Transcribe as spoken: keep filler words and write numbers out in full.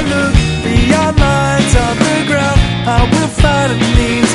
look beyond lines on the ground, I will find a means